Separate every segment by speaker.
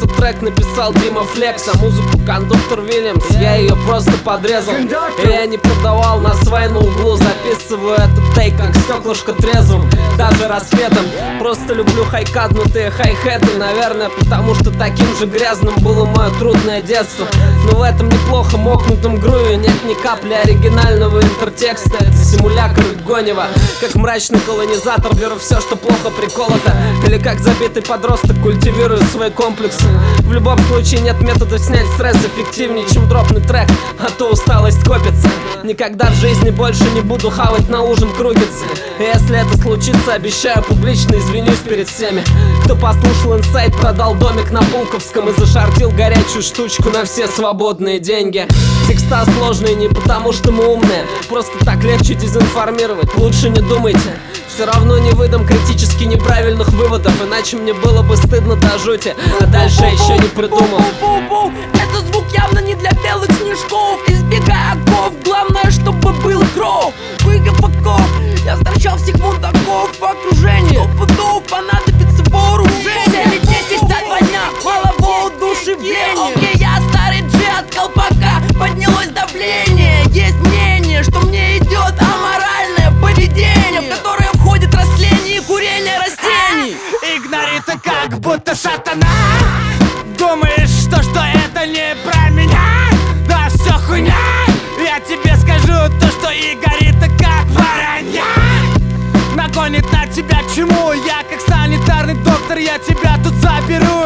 Speaker 1: Этот трек написал Дима Флекс, а музыку кондуктор Вильямс. Я ее просто подрезал, и я не продавал на свай на углу. Записываю этот тейк как стеклышко трезвым, даже рассветом. Просто люблю хайкатнутые хай-хеты, наверное, потому что таким же грязным было мое трудное детство. Но в этом неплохо мокнутом груве нет ни капли оригинального интертекста. Это симулякр Гонева, как мрачный колонизатор беру все, что плохо приколото, или как забитый подросток культивирую свои комплексы. В любом случае нет метода снять стресс эффективнее, чем дропнуть трек, а то усталость копится. Никогда в жизни больше не буду хавать на ужин кругицы. И если это случится, обещаю, публично извинюсь перед всеми, кто послушал инсайт, продал домик на Пулковском и зашортил горячую штучку на все свободные деньги. Текста сложные не потому что мы умные, просто так легче дезинформировать, лучше не думайте. Все равно не выдам критически неправильных выводов, иначе мне было бы стыдно до жути, а дальше еще не придумал.
Speaker 2: Это звук явно не для белых снежков. Избегай оков, главное, чтобы был кров. Выгов оков, я встречал всех мудаков в окружении. 100 пудов понадобится вооружение. 7 дней здесь 2 дня, мало воодушевления. Окей, я старый Джи от колпака, поднялось давление. Есть мнение, что мне идет аморальное поведение, в которое входит растление и курение растений.
Speaker 3: Игнориты как будто сатана. Думаешь, что это не про меня? Да все хуйня. Я тебе скажу то, что и горит как воронья. Нагонит на тебя чему? Я как санитарный доктор, я тебя тут заберу.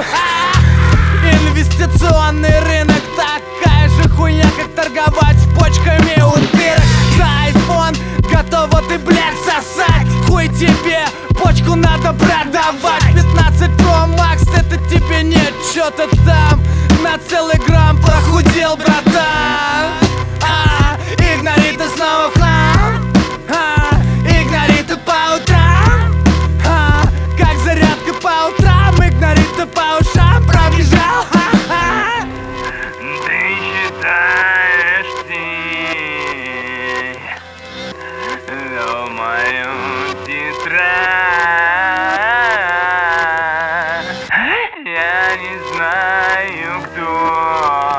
Speaker 3: Инвестиционный рынок такая же хуйня, как торговать с почками у дырок. За айфон готова ты, блядь, сосать. Хуй тебе, почку надо продавать. 15 Pro Max, это тебе нет, чё-то там на целый грамм похудел, братан. Игнориты снова в хлам. Игнориты по утрам. Как зарядка по утрам. Игнориты по ушам пробежал.
Speaker 4: Ты считаешь мою тетрадь? Я не знаю, кто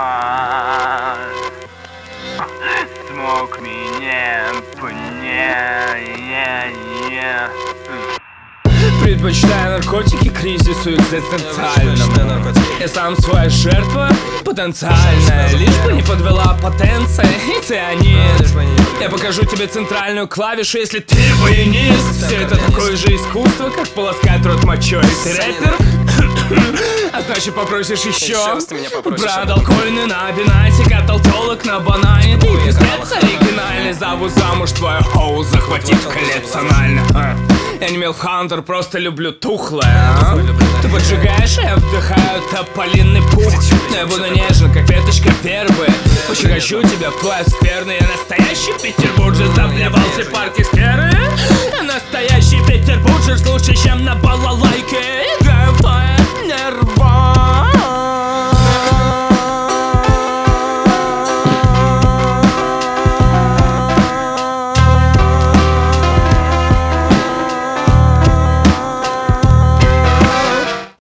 Speaker 4: смог меня понять.
Speaker 5: Предпочитаю наркотики кризису экзистенциальному. Я сам своя жертва потенциальная, лишь бы не подвела потенция и цианид. Я покажу тебе центральную клавишу, если ты баянист. Все это такое же искусство, как полоскать рот мочой. Ты рэпер? А значит попросишь еще. Продал коины на бинате, катал телок на банане. Ты пиздец оригинальный, зову замуж твою хоу, захватить коллекционально. Я не милфхантер, просто люблю тухлое. Ты поджигаешь, а я вдыхаю тополиный пух. Но я буду нежен, как веточка вербы. Пощекочу тебя в твой скверный. Я настоящий петербуржец, заплевал все парки скверы. Я настоящий петербуржец, лучше, чем на балалайке. Играю в твои нервы.